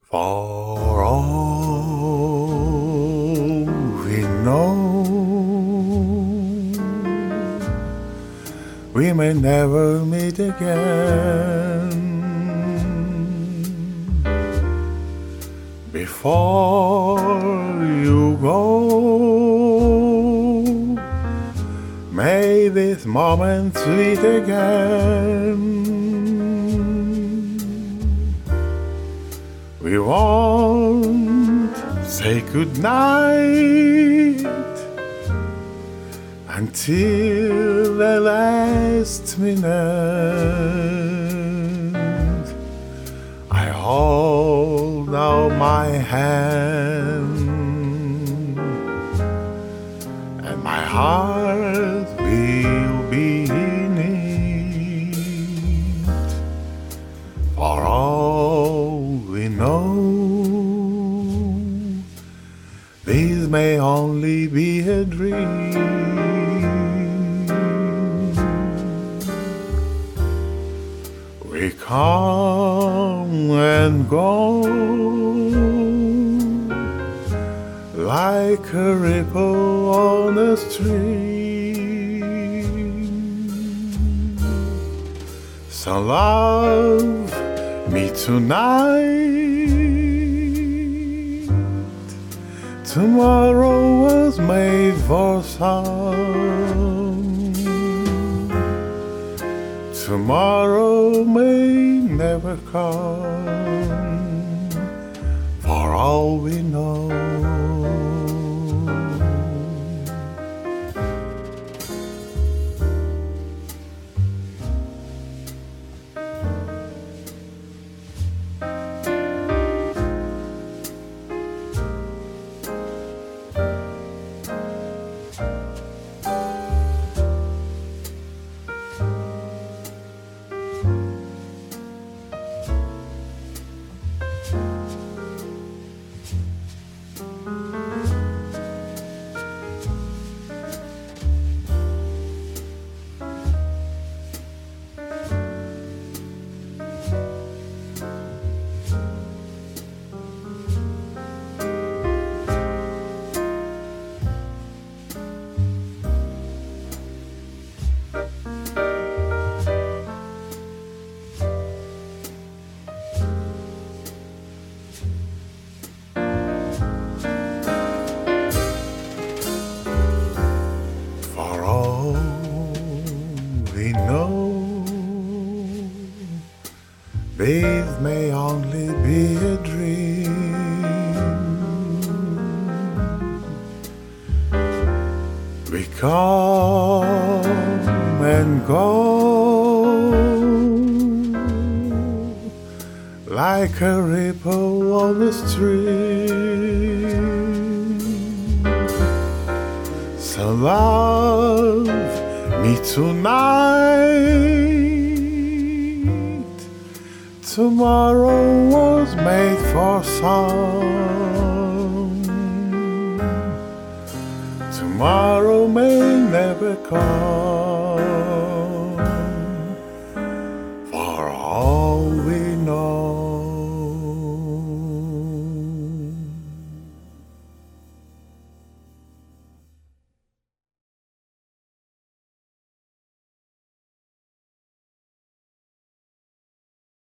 For all we know, we may never meet again. Before you go, may this moment sweet again. We won't say goodnight until the last minute. I hold out my hand and my heart will be in it. For all we know, this may only be a dream. We come and go like a ripple on a stream. So love me tonight. Tomorrow was made for some. Tomorrow may never come, for all we know. We know this may only be a dream. We come and go like a ripple on the stream. So love me tonight. Tomorrow was made for some. Tomorrow may never come.